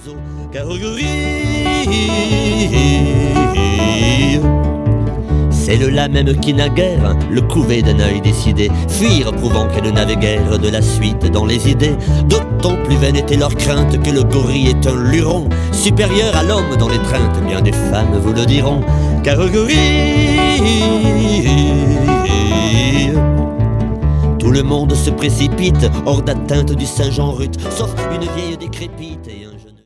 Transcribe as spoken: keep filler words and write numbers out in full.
oiseaux. Car gorille, c'est le là même qui naguère le couvé d'un œil décidé, fuir prouvant qu'elle n'avait guère de la suite dans les idées. D'autant plus vaine était leur crainte que le gorille est un luron, supérieur à l'homme dans l'étreinte, bien des femmes vous le diront. Car gorille, tout le monde se précipite hors d'atteinte du Saint-Jean Ruth, sauf une vieille décrépite et un